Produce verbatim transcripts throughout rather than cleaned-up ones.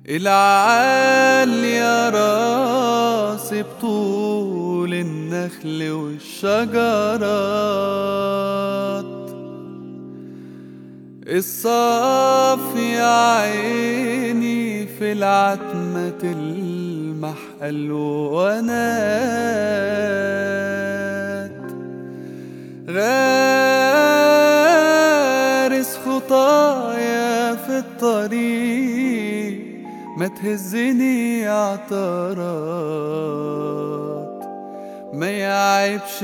العالية راسي بطول النخل والشجرات، الصافي عيني في العتمة تلمح ألوانات، غارس خطايا في الطريق ما تهزني عطرات، ما يعيبش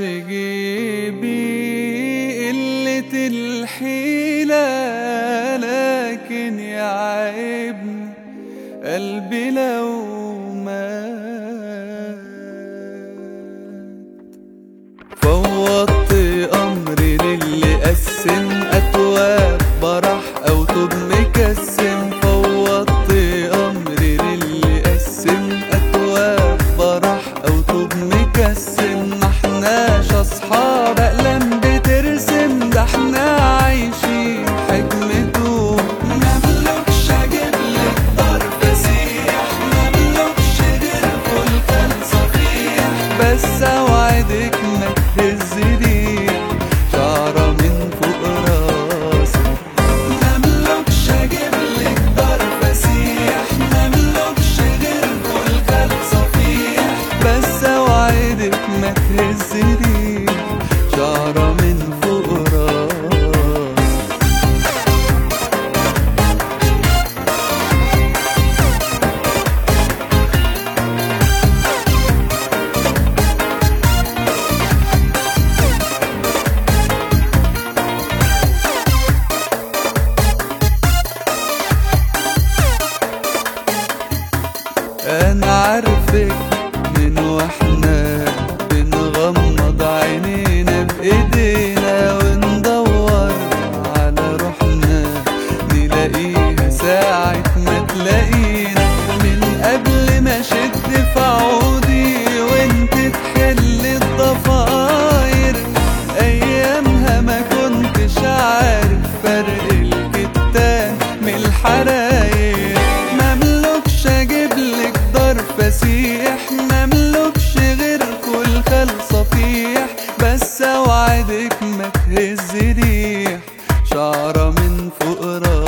جيبي قلة الحيلة، لكن يعيبني قلبي لو مات. فوضت أمري للي قسم أتواب برح أو طب مكسم، فوضت أمري للي قسم أتواب برح أو طب مكسم، محناش أصحاب أقلام بترسم، ده احنا عايشين حكمته، مملكش أجيبلك دار فسيح، مملكش غير فلفل صفيح، بس أوعدك ما تهزليش شعرة من فوق راسي، مملكش أجيبلك دار فسيح، مملكش غير فلفل صفيح، بس أوعدك ما تهزليش شعرة من فوق راسي. أنا عارفك من واحنا بنغمض عينينا بإيدينا وندور على روحنا، نلاقيها ساعة ما تلاقينا، من قبل ما شد في عودي وانت تحل الضفاير، أيامها ما كنتش عارف فرق الكتان من الحراير، مملكش أجيبلك دار فسيح، مملكش غير فلفل صفيح، بس أوعدك ما تهزليش شعرة من فوق راسي.